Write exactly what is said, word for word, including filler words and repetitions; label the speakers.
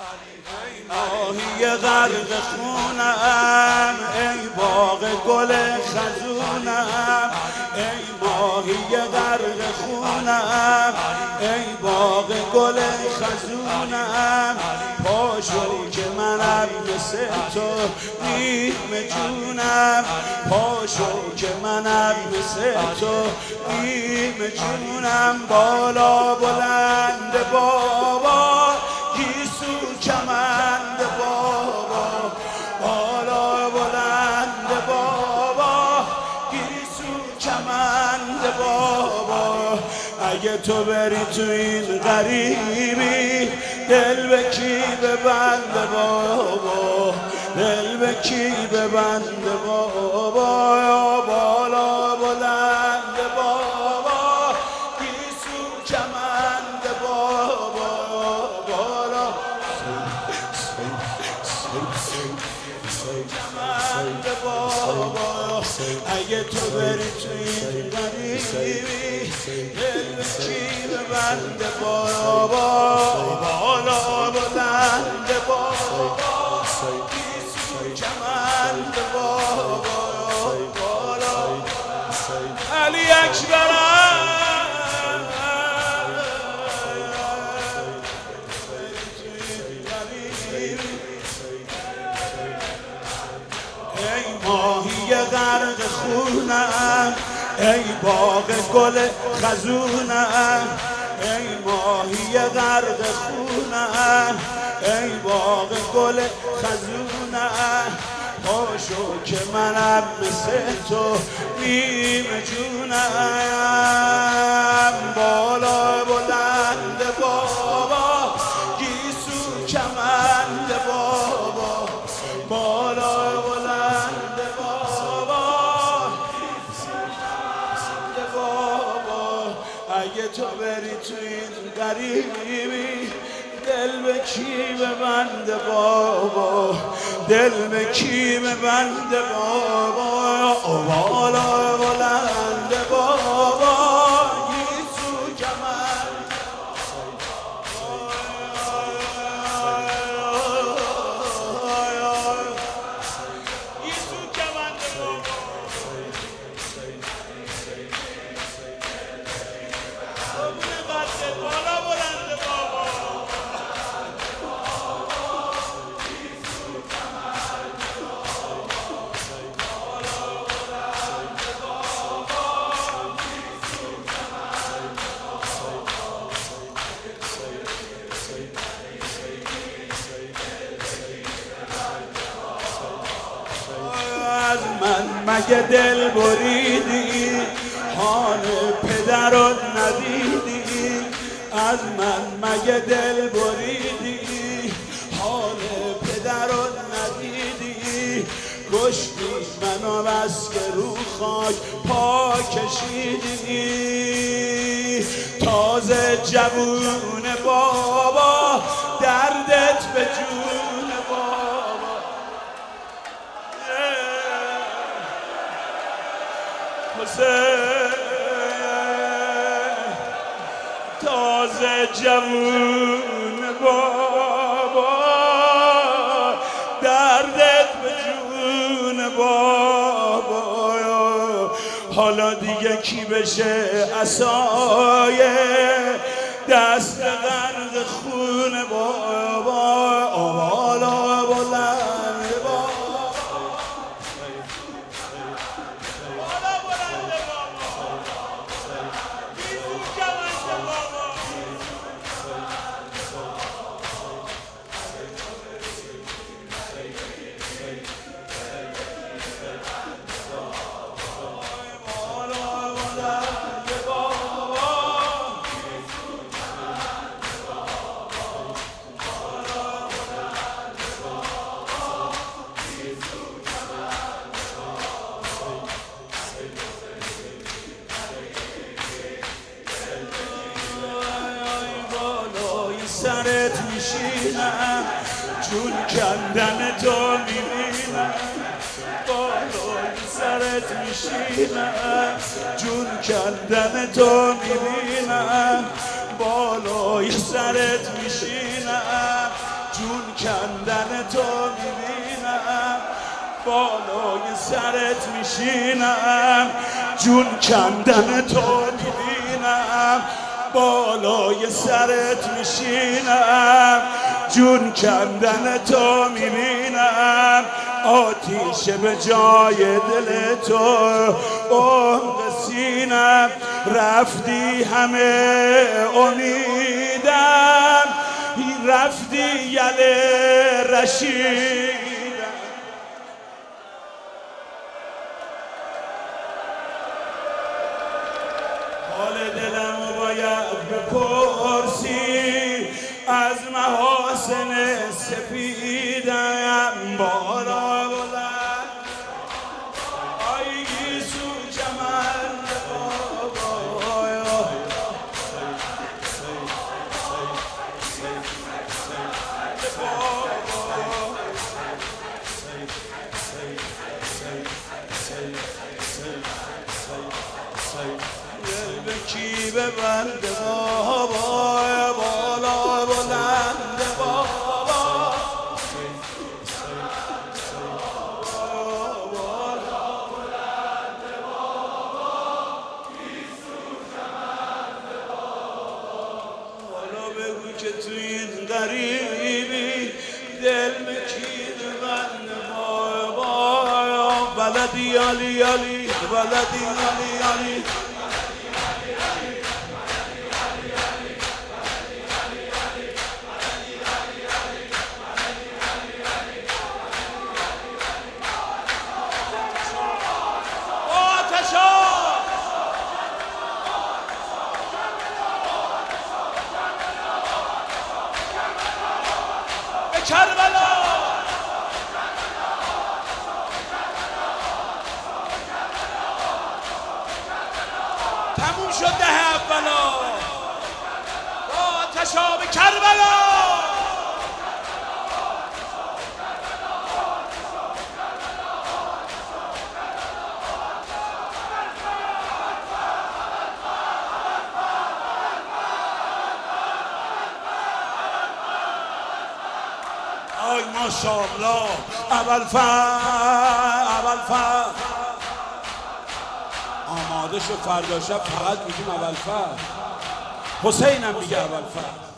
Speaker 1: ماهی غرق خونم ای باغ گل خزونم، ای ماهی غرق خونم ای باغ گل خزونم، پاشو که منم مثل تو نیم جونم، پاشو که منم مثل تو نیم جونم. بالا بلند بابا گیسو کمند بابا، بالا بلند بابا گیسو کمند بابا. اگه تو بری تو این غریبی دل به کی ببنده بابا، دل به کی ببنده بابا. یا بالا بلند بابا گیسو کمند بابا، بالا کمند بابا. اگه تو بری تو این غریبی دل به کی ببنده بابا، بالا بلند بابا گیسو کمند بابا، بالا علی اکبرم. ای ماهی غرق خونم ای باغ گل خزونم، ای ماهی غرق خونم ای باغ گل خزونم، پاشو که منم مثل تو نیم جونم. بالا بلند بابا گیسو کمند بابا، بالا بلند بابا بابا. اگه تو بری تو این غریبی دل به کی ببنده بابا، دل به کی ببنده بابا. بالا بلند بابا گیسو کمند گیسو کمند بابا. بالا بلند بابا از من مگه دل بریدی حال پدر رو ندیدی، از من مگه دل بریدی حال پدر رو ندیدی، کشتی منو بس که رو خاک پا کشیدی. تازه جوون بابا دردت به جون بابا، تازه جوون بابا دردت به جون بابا. حالا دیگه کی بشه عصای دست غرق خون بابا، بالا بلند بابا بالا بلند بابا گیسو کمند بابا. سرت میشینم جون کندن تو میبینم، بالای سرت میشینم جون کندن تو میبینم، بالای سرت میشینم جون کندن تو میبینم بالای سرت میشینم جون کندن تو میبینم بالای سرت میشینم جون کندن تو میبینم آتیش به جای دل تو عمق سینم رفتی همه امیدم رفتی یله رشیدم حال دلم باید بپرسی از محاسن سپیدم بالا بلند آی گیسو کمند بابا کی ببنده بابا بالا بلند بابا حالا بگو که تو این غریبی دل به کی ببنده بابا بلدی علی علی بلدی علی علی کربلا تموم شد ده اولا با آتش آب کربلا آی ماشاءالله ابوالفضل ابوالفضل آماده شد فردا شب فقط میگیم ابوالفضل حسینم میگه ابوالفضل